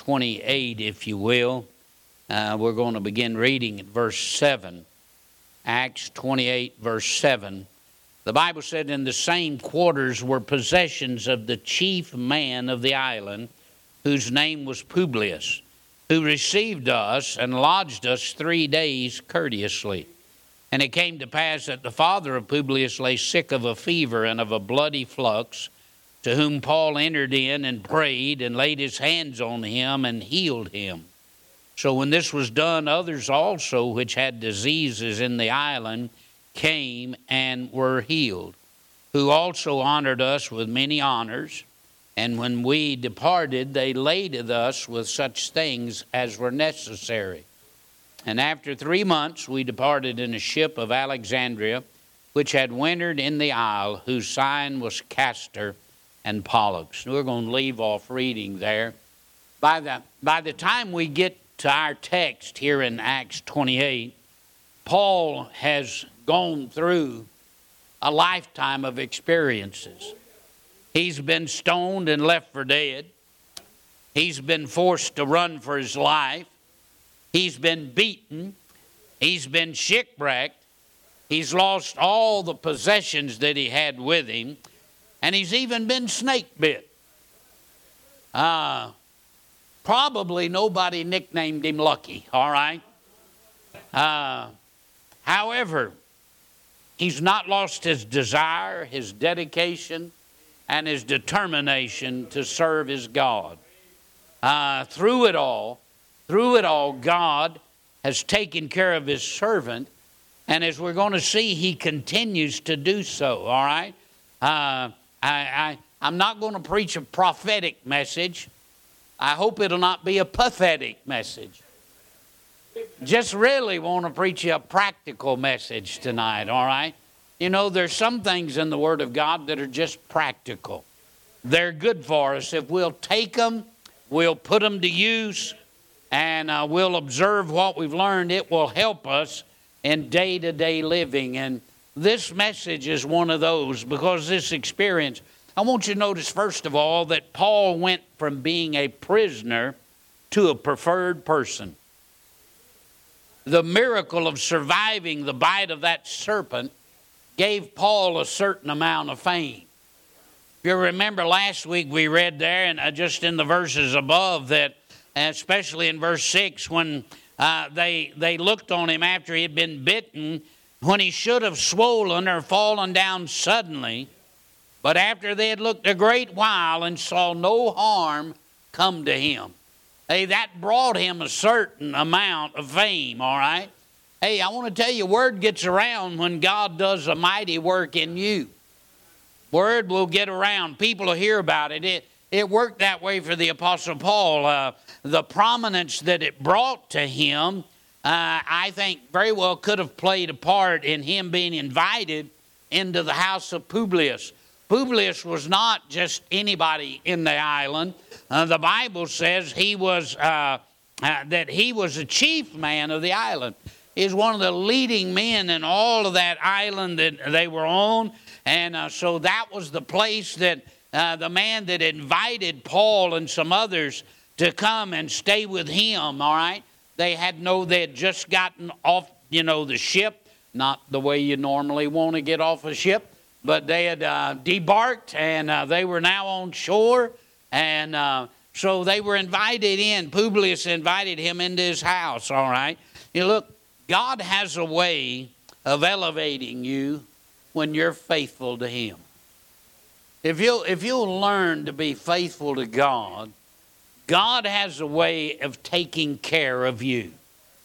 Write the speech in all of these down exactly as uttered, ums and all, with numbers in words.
twenty-eight, if you will. Uh, we're going to begin reading at verse seven. Acts twenty-eight, verse seven. The Bible said, "In the same quarters were possessions of the chief man of the island, whose name was Publius, who received us and lodged us three days courteously. And it came to pass that the father of Publius lay sick of a fever and of a bloody flux, to whom Paul entered in and prayed and laid his hands on him and healed him. So when this was done, others also which had diseases in the island came and were healed, who also honored us with many honors. And when we departed, they laded us with such things as were necessary. And after three months we departed in a ship of Alexandria, which had wintered in the isle, whose sign was Castor and Pollux." We're going to leave off reading there. By the, by the time we get to our text here in Acts twenty-eight, Paul has gone through a lifetime of experiences. He's been stoned and left for dead. He's been forced to run for his life. He's been beaten. He's been shipwrecked. He's lost all the possessions that he had with him. And he's even been snake bit. Uh, probably nobody nicknamed him Lucky, all right? Uh, however, he's not lost his desire, his dedication, and his determination to serve his God. Uh, through it all, through it all, God has taken care of his servant, and as we're going to see, he continues to do so, all right? Uh, I, I, I'm not going to preach a prophetic message. I hope it'll not be a pathetic message. Just really want to preach you a practical message tonight, all right? You know, there's some things in the Word of God that are just practical. They're good for us. If we'll take them, we'll put them to use, and uh, we'll observe what we've learned, it will help us in day-to-day living. And this message is one of those, because this experience, I want you to notice, first of all, that Paul went from being a prisoner to a preferred person. The miracle of surviving the bite of that serpent gave Paul a certain amount of fame. If you remember last week we read there, and uh, just in the verses above, that especially in verse six, when uh, they, they looked on him after he had been bitten, when he should have swollen or fallen down suddenly, but after they had looked a great while and saw no harm come to him. Hey, that brought him a certain amount of fame, all right? Hey, I want to tell you, word gets around when God does a mighty work in you. Word will get around. People will hear about it. It, it worked that way for the Apostle Paul. Uh, the prominence that it brought to him, Uh, I think very well could have played a part in him being invited into the house of Publius. Publius was not just anybody in the island. Uh, the Bible says he was uh, uh, that he was the chief man of the island. He's one of the leading men in all of that island that they were on. And uh, so that was the place that uh, the man that invited Paul and some others to come and stay with him, all right? They had no, they had just gotten off, you know, the ship, not the way you normally want to get off a ship, but they had uh, debarked, and uh, they were now on shore, and uh, so they were invited in. Publius invited him into his house, all right? You look, God has a way of elevating you when you're faithful to him. If you'll, if you'll learn to be faithful to God, God has a way of taking care of you.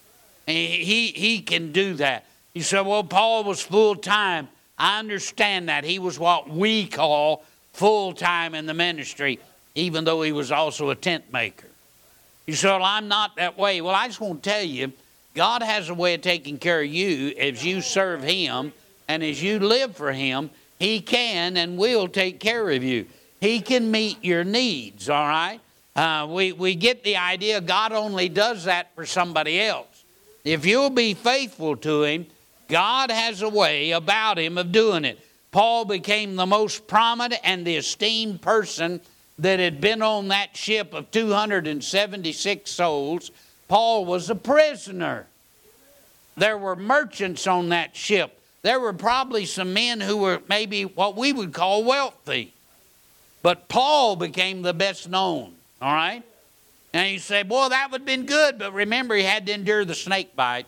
He, he, he can do that. You say, well, Paul was full-time. I understand that. He was what we call full-time in the ministry, even though he was also a tent maker. You say, well, I'm not that way. Well, I just want to tell you, God has a way of taking care of you as you serve him, and as you live for him, he can and will take care of you. He can meet your needs, all right? Uh, we, we get the idea God only does that for somebody else. If you'll be faithful to him, God has a way about him of doing it. Paul became the most prominent and the esteemed person that had been on that ship of two hundred seventy-six souls, Paul was a prisoner. There were merchants on that ship. There were probably some men who were maybe what we would call wealthy. But Paul became the best known, all right? And you say, boy, that would have been good, but remember he had to endure the snake bite.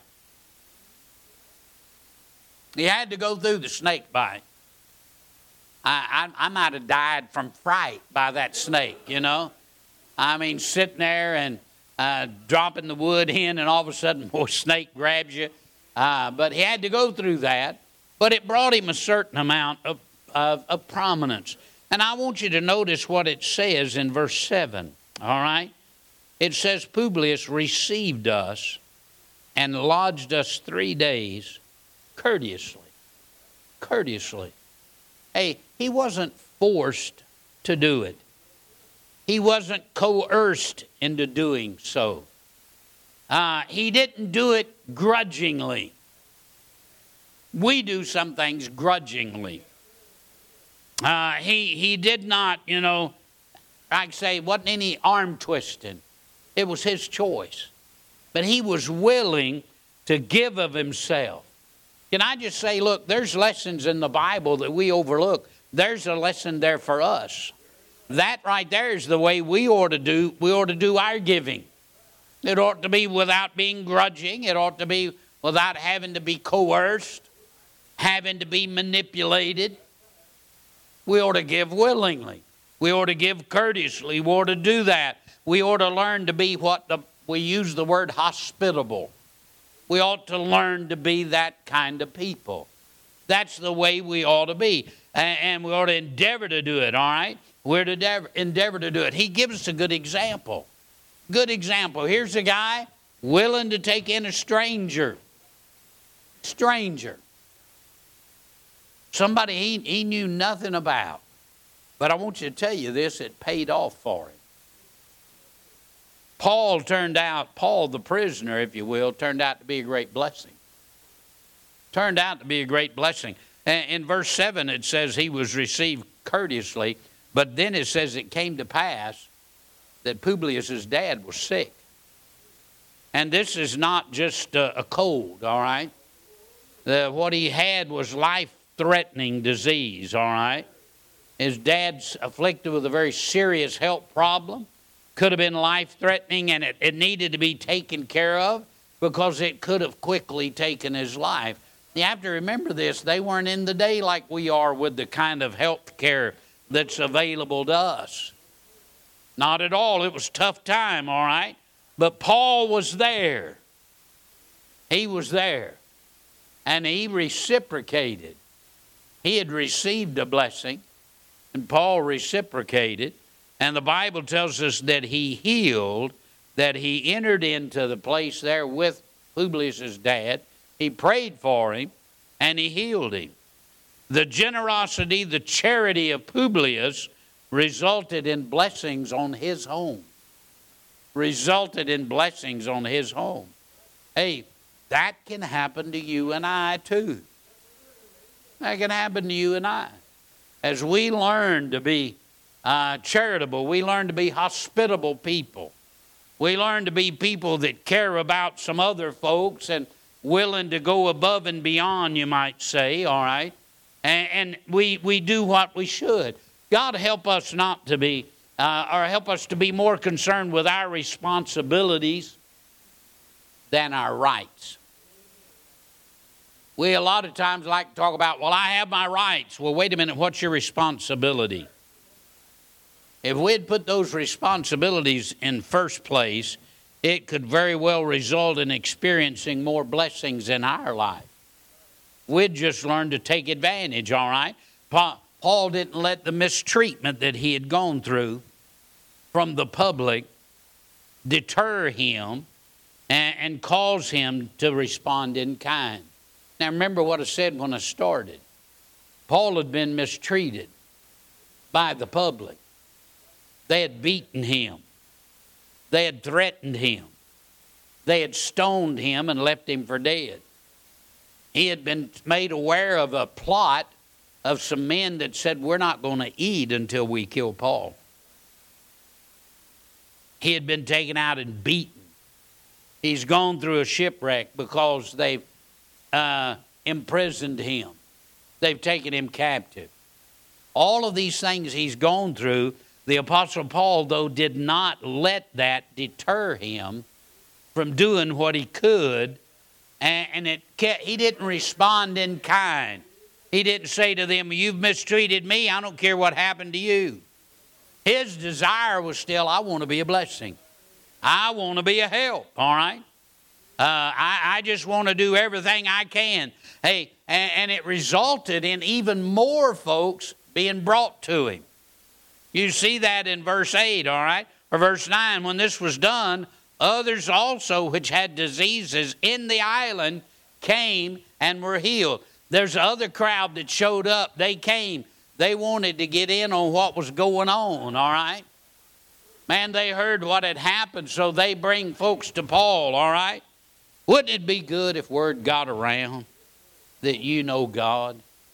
He had to go through the snake bite. I, I, I might have died from fright by that snake, you know. I mean, sitting there and uh, dropping the wood in, and all of a sudden, a snake grabs you. Uh, but he had to go through that. But it brought him a certain amount of, of, of prominence. And I want you to notice what it says in verse seven, all right? It says, Publius received us and lodged us three days courteously. Courteously. Hey, he wasn't forced to do it. He wasn't coerced into doing so. Uh, he didn't do it grudgingly. We do some things grudgingly. Uh, he, he did not, you know, I'd say, wasn't any arm twisting. It was his choice. But he was willing to give of himself. Can I just say, look, there's lessons in the Bible that we overlook. There's a lesson there for us. That right there is the way we ought to do, we ought to do our giving. It ought to be without being grudging. It ought to be without having to be coerced, having to be manipulated. We ought to give willingly. We ought to give courteously. We ought to do that. We ought to learn to be what the, we use the word hospitable. We ought to learn to be that kind of people. That's the way we ought to be. And we ought to endeavor to do it, all right? We're to endeavor, endeavor to do it. He gives us a good example. Good example. Here's a guy willing to take in a stranger. Stranger. Somebody he, he knew nothing about. But I want you to tell you this, it paid off for him. Paul turned out, Paul the prisoner, if you will, turned out to be a great blessing. Turned out to be a great blessing. In verse seven it says he was received courteously, but then it says it came to pass that Publius' dad was sick. And this is not just a, a cold, all right? The, what he had was life-threatening disease, all right? His dad's afflicted with a very serious health problem. Could have been life-threatening, and it, it needed to be taken care of because it could have quickly taken his life. You have to remember this. They weren't in the day like we are with the kind of health care that's available to us. Not at all. It was a tough time, all right? But Paul was there. He was there. And he reciprocated. He had received a blessing, and Paul reciprocated. And the Bible tells us that he healed, that he entered into the place there with Publius' dad. He prayed for him, and he healed him. The generosity, the charity of Publius resulted in blessings on his home. Resulted in blessings on his home. Hey, that can happen to you and I too. That can happen to you and I. As we learn to be uh, charitable, we learn to be hospitable people. We learn to be people that care about some other folks and willing to go above and beyond, you might say, all right? And, and we, we do what we should. God help us not to be, uh, or help us to be more concerned with our responsibilities than our rights. We a lot of times like to talk about, well, I have my rights. Well, wait a minute, what's your responsibility? If we'd put those responsibilities in first place, it could very well result in experiencing more blessings in our life. We'd just learn to take advantage, all right? Paul didn't let the mistreatment that he had gone through from the public deter him and, and cause him to respond in kind. Now remember what I said when I started. Paul had been mistreated by the public. They had beaten him. They had threatened him. They had stoned him and left him for dead. He had been made aware of a plot of some men that said, we're not going to eat until we kill Paul. He had been taken out and beaten. He's gone through a shipwreck because they've uh, imprisoned him. They've taken him captive. All of these things he's gone through, the Apostle Paul, though, did not let that deter him from doing what he could. And, and it kept, he didn't respond in kind. He didn't say to them, you've mistreated me, I don't care what happened to you. His desire was still, I want to be a blessing. I want to be a help, all right? Uh, I, I just want to do everything I can. Hey, and, and it resulted in even more folks being brought to him. You see that in verse eight, all right? Or verse nine, when this was done, others also which had diseases in the island came and were healed. There's another crowd that showed up. They came. They wanted to get in on what was going on, all right? Man, they heard what had happened, so they bring folks to Paul, all right? Wouldn't it be good if word got around that you know God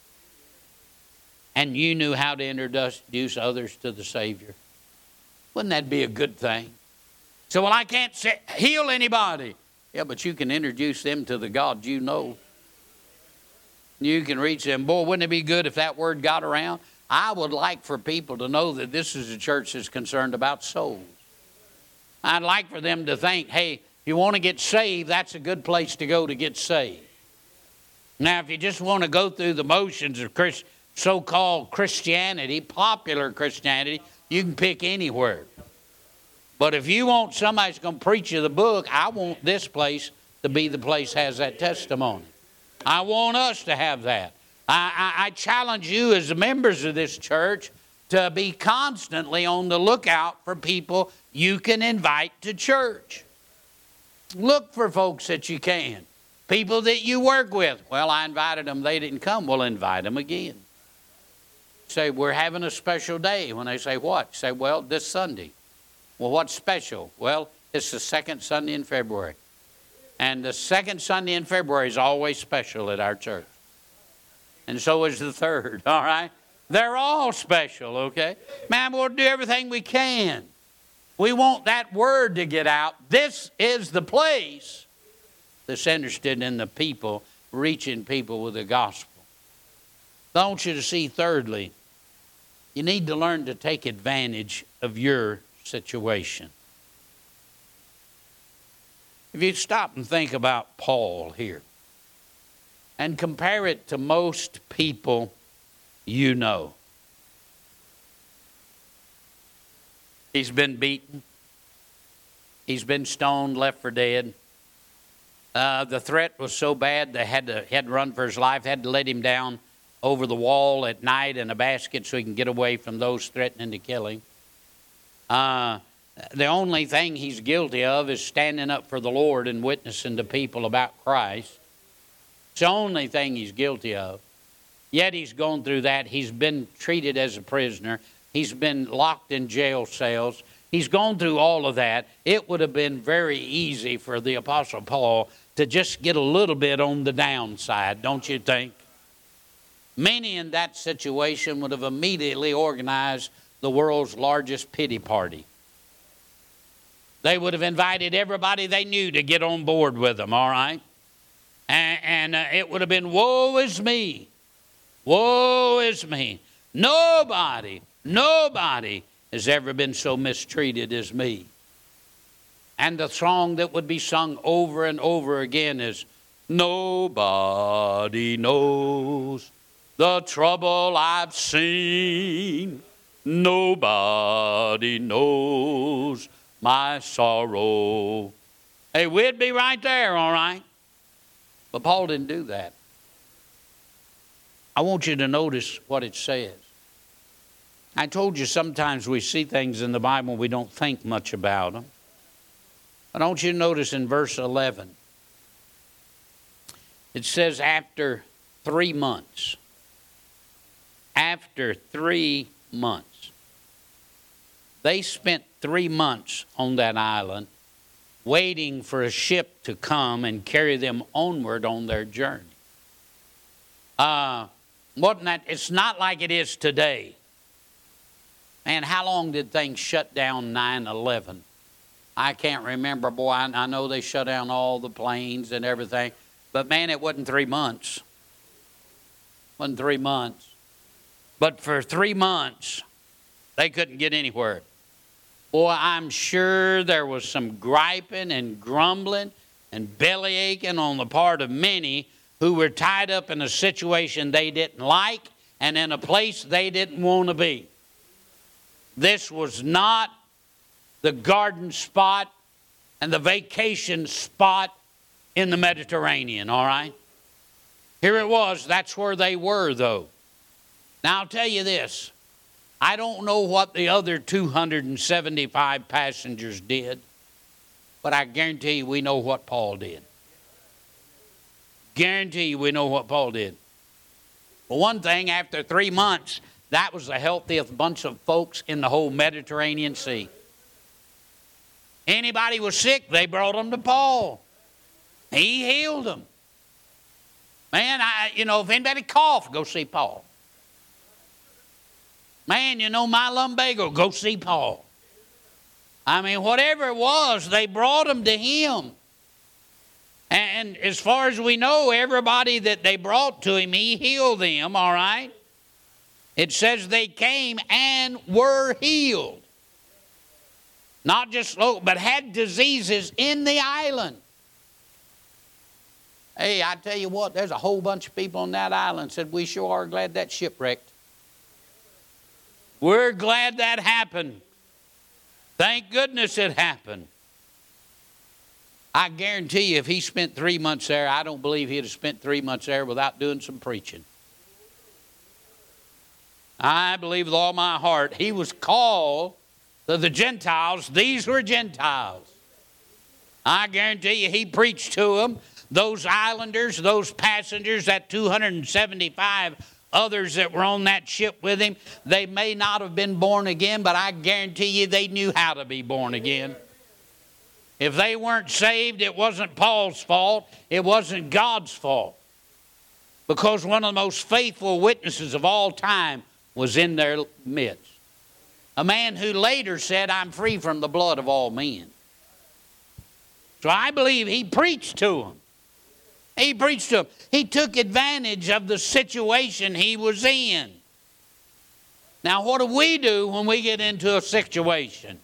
and you knew how to introduce others to the Savior? Wouldn't that be a good thing? So, well, I can't say, heal anybody. Yeah, but you can introduce them to the God you know. You can reach them. Boy, wouldn't it be good if that word got around? I would like for people to know that this is a church that's concerned about souls. I'd like for them to think, hey, if you want to get saved, that's a good place to go to get saved. Now, if you just want to go through the motions of Christ, so-called Christianity, popular Christianity, you can pick anywhere. But if you want somebody that's going to preach you the book, I want this place to be the place that has that testimony. I want us to have that. I, I, I challenge you as members of this church to be constantly on the lookout for people you can invite to church. Look for folks that you can. People that you work with. Well, I invited them. They didn't come. Well, invite them again. Say, we're having a special day. When they say, what? Say, well, this Sunday. Well, what's special? Well, it's the second Sunday in February. And the second Sunday in February is always special at our church. And so is the third, all right? They're all special, okay? Man, we'll do everything we can. We want that word to get out. This is the place that's interested in the people, reaching people with the gospel. I want you to see, thirdly, you need to learn to take advantage of your situation. If you stop and think about Paul here and compare it to most people you know. He's been beaten. He's been stoned, left for dead. Uh, the threat was so bad they had to, had to run for his life, had to let him down over the wall at night in a basket so he can get away from those threatening to kill him. Uh, the only thing he's guilty of is standing up for the Lord and witnessing to people about Christ. It's the only thing he's guilty of. Yet he's gone through that. He's been treated as a prisoner. He's been locked in jail cells. He's gone through all of that. It would have been very easy for the Apostle Paul to just get a little bit on the downside, don't you think? Many in that situation would have immediately organized the world's largest pity party. They would have invited everybody they knew to get on board with them, all right? And, and uh, it would have been, woe is me. Woe is me. Nobody, nobody has ever been so mistreated as me. And the song that would be sung over and over again is, nobody knows the trouble I've seen. Nobody knows my sorrow. Hey, we'd be right there, all right? But Paul didn't do that. I want you to notice what it says. I told you sometimes we see things in the Bible, we don't think much about them. But I want you to notice in verse eleven, it says after three months, after three months, they spent three months on that island waiting for a ship to come and carry them onward on their journey. Uh, wasn't that, it's not like it is today. Man, how long did things shut down nine eleven? I can't remember, boy, I, I know they shut down all the planes and everything. But man, it wasn't three months. It wasn't three months. But for three months, they couldn't get anywhere. Boy, I'm sure there was some griping and grumbling and belly aching on the part of many who were tied up in a situation they didn't like and in a place they didn't want to be. This was not the garden spot and the vacation spot in the Mediterranean, all right? Here it was. That's where they were, though. Now, I'll tell you this. I don't know what the other two hundred seventy-five passengers did, but I guarantee you we know what Paul did. Guarantee you we know what Paul did. Well, one thing, after three months, that was the healthiest bunch of folks in the whole Mediterranean Sea. Anybody was sick, they brought them to Paul. He healed them. Man, I, you know, if anybody coughed, go see Paul. Man, you know, my lumbago, go see Paul. I mean, whatever it was, they brought them to him. And as far as we know, everybody that they brought to him, he healed them, all right? It says they came and were healed. Not just local, but had diseases in the island. Hey, I tell you what, there's a whole bunch of people on that island said, we sure are glad that shipwrecked. We're glad that happened. Thank goodness it happened. I guarantee you if he spent three months there, I don't believe he'd have spent three months there without doing some preaching. I believe with all my heart he was called to the Gentiles. These were Gentiles. I guarantee you he preached to them. Those islanders, those passengers, that two hundred seventy-five others that were on that ship with him, they may not have been born again, but I guarantee you they knew how to be born again. If they weren't saved, it wasn't Paul's fault. It wasn't God's fault. Because one of the most faithful witnesses of all time was in their midst. A man who later said, I'm free from the blood of all men. So I believe he preached to them. He preached to them. He took advantage of the situation he was in. Now, what do we do when we get into a situation?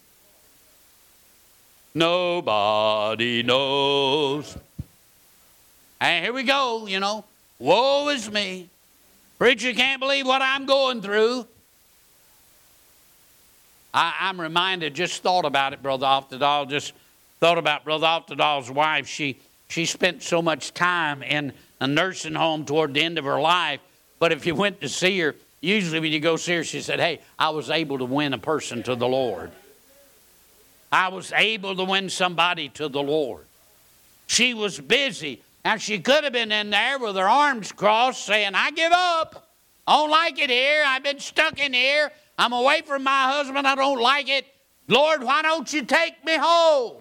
Nobody knows. And here we go, you know. Woe is me. Preacher can't believe what I'm going through. I, I'm reminded, just thought about it, Brother Oftedal, just thought about Brother Oftedal's wife. She, she spent so much time in a nursing home toward the end of her life. But if you went to see her, usually when you go see her, she said, hey, I was able to win a person to the Lord. I was able to win somebody to the Lord. She was busy. And she could have been in there with her arms crossed saying, I give up. I don't like it here. I've been stuck in here. I'm away from my husband. I don't like it. Lord, why don't you take me home?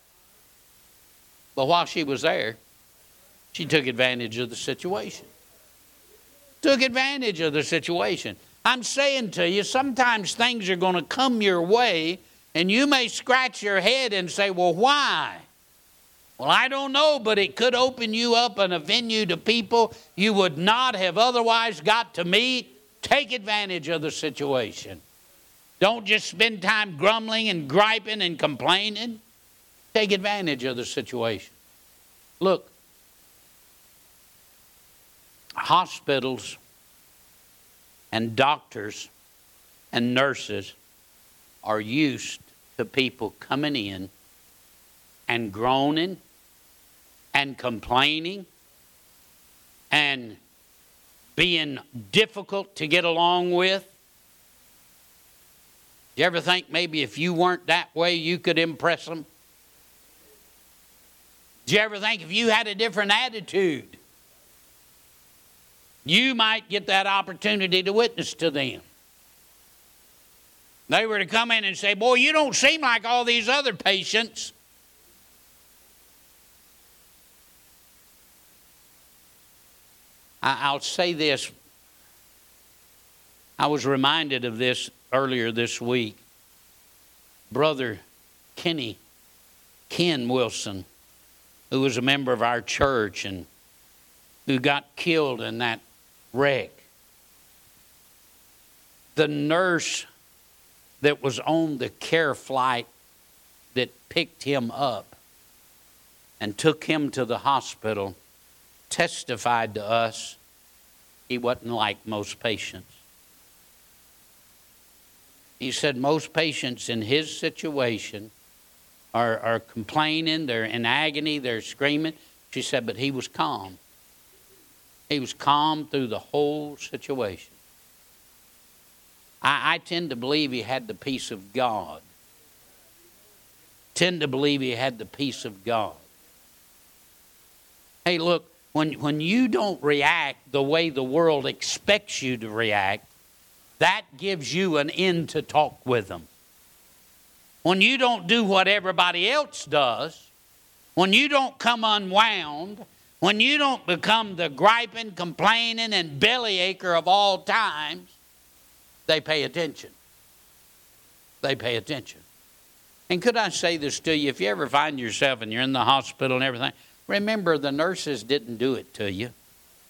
But while she was there, she took advantage of the situation. Took advantage of the situation. I'm saying to you, sometimes things are going to come your way, and you may scratch your head and say, well, why? Well, I don't know, but it could open you up in a venue to people you would not have otherwise got to meet. Take advantage of the situation. Don't just spend time grumbling and griping and complaining. Take advantage of the situation. Look, hospitals and doctors and nurses are used to people coming in and groaning and complaining and being difficult to get along with. You ever think maybe if you weren't that way, you could impress them? Do you ever think if you had a different attitude, you might get that opportunity to witness to them? They were to come in and say, boy, you don't seem like all these other patients. I, I'll say this. I was reminded of this earlier this week. Brother Kenny Ken Wilson, who was a member of our church and who got killed in that wreck. The nurse that was on the care flight that picked him up and took him to the hospital testified to us he wasn't like most patients. He said most patients in his situation are, are complaining, they're in agony, they're screaming. She said, but he was calm. He was calm through the whole situation. I, I tend to believe he had the peace of God. Tend to believe he had the peace of God. Hey, look, when, when you don't react the way the world expects you to react, that gives you an in to talk with them. When you don't do what everybody else does, when you don't come unwound, when you don't become the griping, complaining, and bellyacre of all times, they pay attention. They pay attention. And could I say this to you? If you ever find yourself and you're in the hospital and everything, remember the nurses didn't do it to you.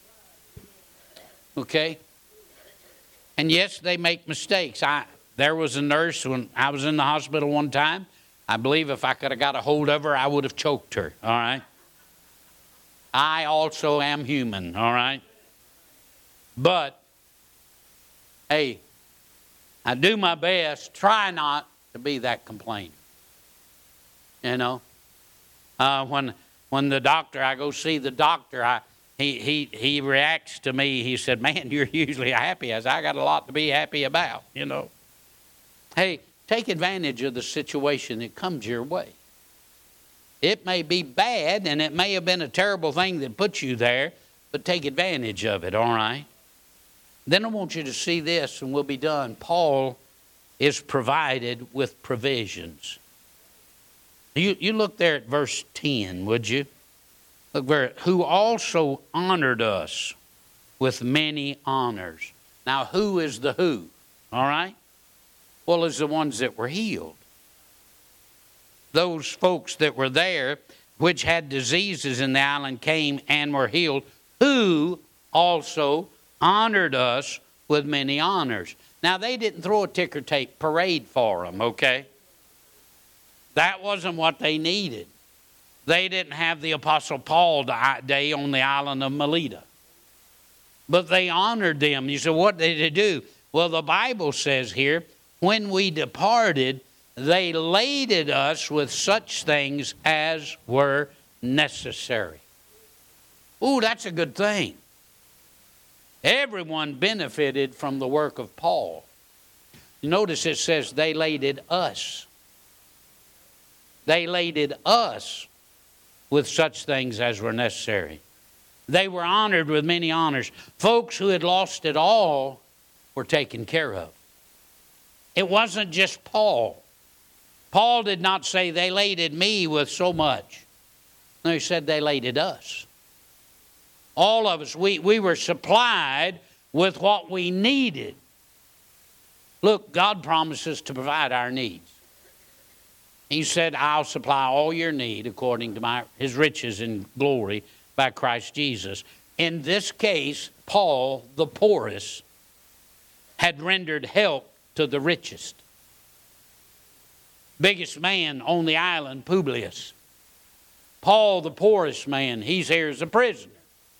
Okay? And yes, they make mistakes. I there was a nurse when I was in the hospital one time. I believe if I could have got a hold of her, I would have choked her. All right? I also am human. All right? But, hey, I do my best. Try not to be that complainer. You know? Uh, when when the doctor, I go see the doctor, I He, he he reacts to me. He said, man, you're usually happy. As I got a lot to be happy about, you know. Hey, take advantage of the situation that comes your way. It may be bad, and it may have been a terrible thing that put you there, but take advantage of it, all right? Then I want you to see this, and we'll be done. Paul is provided with provisions. You, you look there at verse ten, would you? Look where, who also honored us with many honors. Now, who is the who? All right? Well, it's the ones that were healed. Those folks that were there, which had diseases in the island, came and were healed, who also honored us with many honors. Now, they didn't throw a ticker tape parade for them, okay? That wasn't what they needed. They didn't have the Apostle Paul Day on the island of Melita. But they honored them. You say, what did they do? Well, the Bible says here, when we departed, they laded us with such things as were necessary. Ooh, that's a good thing. Everyone benefited from the work of Paul. Notice it says they laded us. They laded us with such things as were necessary. They were honored with many honors. Folks who had lost it all were taken care of. It wasn't just Paul. Paul did not say they laded me with so much. No, he said they laded us. All of us, we, we were supplied with what we needed. Look, God promises to provide our needs. He said, I'll supply all your need according to my his riches in glory by Christ Jesus. In this case, Paul, the poorest, had rendered help to the richest. Biggest man on the island, Publius. Paul, the poorest man, he's here as a prisoner.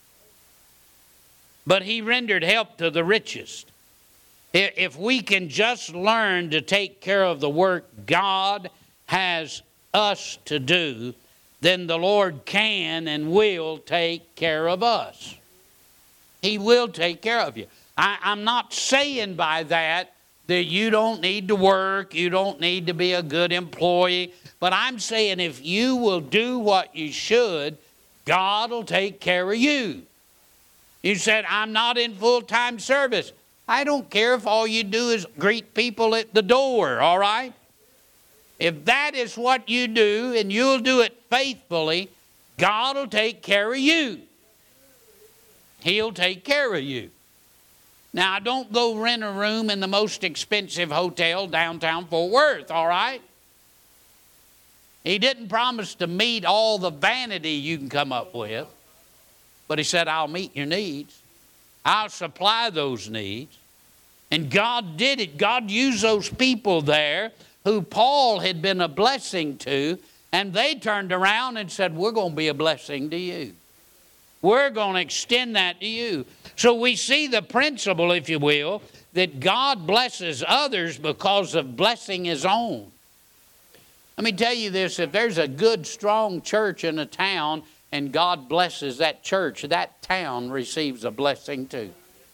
But he rendered help to the richest. If we can just learn to take care of the work God has us to do, then the Lord can and will take care of us. He will take care of you. I, I'm not saying by that that you don't need to work, you don't need to be a good employee, but I'm saying if you will do what you should, God will take care of you. You said, I'm not in full-time service. I don't care if all you do is greet people at the door, all right? If that is what you do and you'll do it faithfully, God will take care of you. He'll take care of you. Now, don't go rent a room in the most expensive hotel downtown Fort Worth, all right? He didn't promise to meet all the vanity you can come up with, but he said, I'll meet your needs. I'll supply those needs. And God did it. God used those people there who Paul had been a blessing to, and they turned around and said, we're going to be a blessing to you. We're going to extend that to you. So we see the principle, if you will, that God blesses others because of blessing His own. Let me tell you this, if there's a good, strong church in a town and God blesses that church, that town receives a blessing too.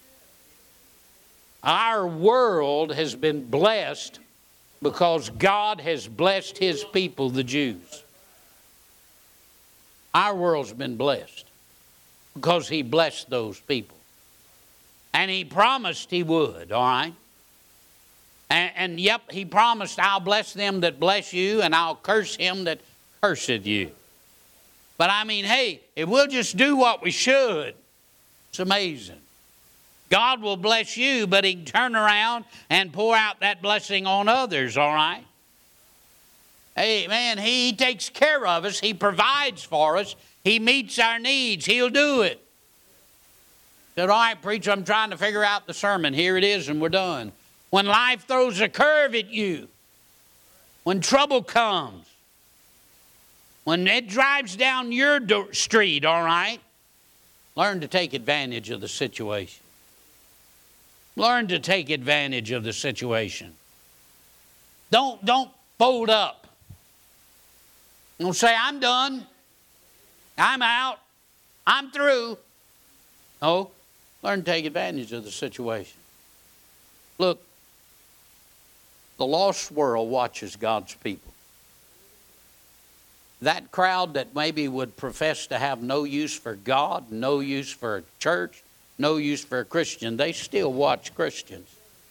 Our world has been blessed because God has blessed His people, the Jews. Our world's been blessed because He blessed those people. And He promised He would, all right? And, and yep, He promised, I'll bless them that bless you, and I'll curse him that curseth you. But I mean, hey, if we'll just do what we should, it's amazing. God will bless you, but He can turn around and pour out that blessing on others, all right? Hey, man, He takes care of us. He provides for us. He meets our needs. He'll do it. Said, all right, preacher, I'm trying to figure out the sermon. Here it is, and we're done. When life throws a curve at you, when trouble comes, when it drives down your do- street, all right, learn to take advantage of the situation. Learn to take advantage of the situation. Don't, don't fold up. Don't say, I'm done. I'm out. I'm through. No, learn to take advantage of the situation. Look, the lost world watches God's people. That crowd that maybe would profess to have no use for God, no use for a church, no use for a Christian, they still watch Christians.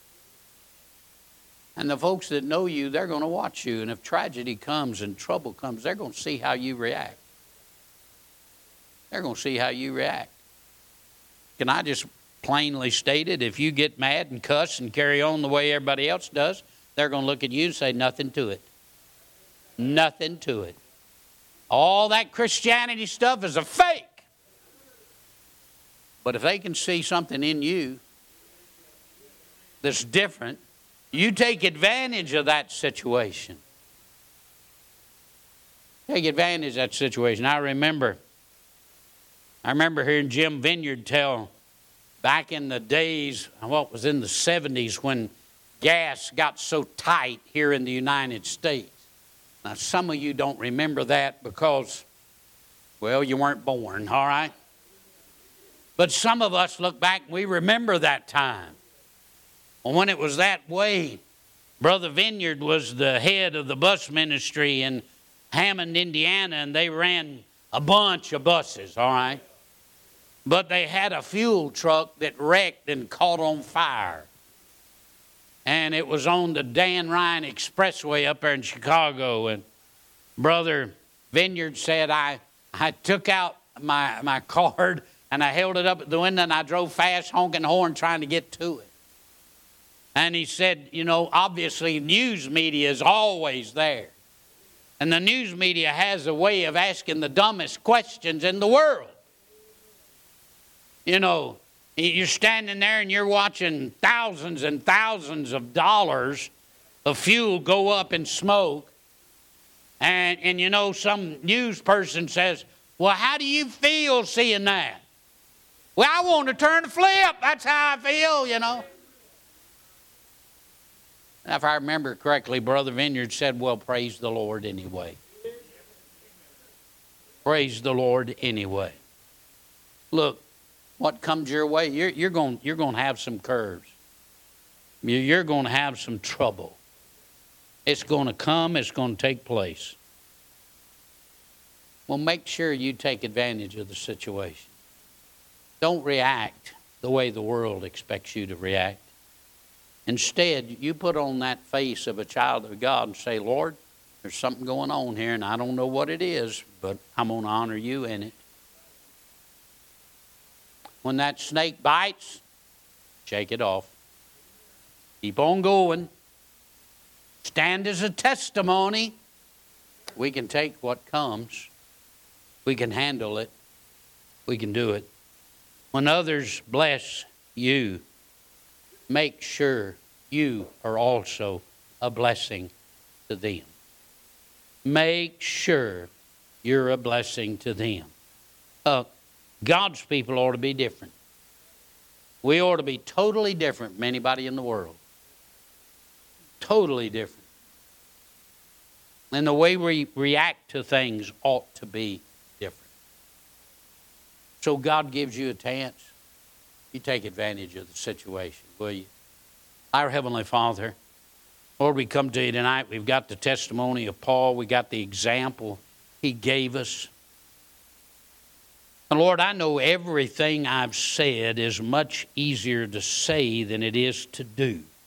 And the folks that know you, they're going to watch you. And if tragedy comes and trouble comes, they're going to see how you react. They're going to see how you react. Can I just plainly state it? If you get mad and cuss and carry on the way everybody else does, they're going to look at you and say, nothing to it. Nothing to it. All that Christianity stuff is a fake. But if they can see something in you that's different, you take advantage of that situation. Take advantage of that situation. I remember, I remember hearing Jim Vineyard tell back in the days, what was in the seventies, when gas got so tight here in the United States. Now, some of you don't remember that because, well, you weren't born, all right? But some of us look back and we remember that time. Well, when it was that way, Brother Vineyard was the head of the bus ministry in Hammond, Indiana, and they ran a bunch of buses, all right? But they had a fuel truck that wrecked and caught on fire. And it was on the Dan Ryan Expressway up there in Chicago. And Brother Vineyard said, I, I took out my, my card and I held it up at the window and I drove fast, honking the horn, trying to get to it. And he said, you know, obviously news media is always there. And the news media has a way of asking the dumbest questions in the world. You know, you're standing there and you're watching thousands and thousands of dollars of fuel go up in smoke. And, and you know, some news person says, well, how do you feel seeing that? Well, I want to turn the flip. That's how I feel, you know. And if I remember correctly, Brother Vineyard said, well, praise the Lord anyway. Praise the Lord anyway. Look, what comes your way, you're, you're going you're going to have some curves. You're going to have some trouble. It's going to come. It's going to take place. Well, make sure you take advantage of the situation. Don't react the way the world expects you to react. Instead, you put on that face of a child of God and say, Lord, there's something going on here, and I don't know what it is, but I'm going to honor you in it. When that snake bites, shake it off. Keep on going. Stand as a testimony. We can take what comes. We can handle it. We can do it. When others bless you, make sure you are also a blessing to them. Make sure you're a blessing to them. Uh, God's people ought to be different. We ought to be totally different from anybody in the world. Totally different. And the way we react to things ought to be different. So God gives you a chance. You take advantage of the situation, will you? Our Heavenly Father, Lord, we come to you tonight. We've got the testimony of Paul. We got the example he gave us. And Lord, I know everything I've said is much easier to say than it is to do.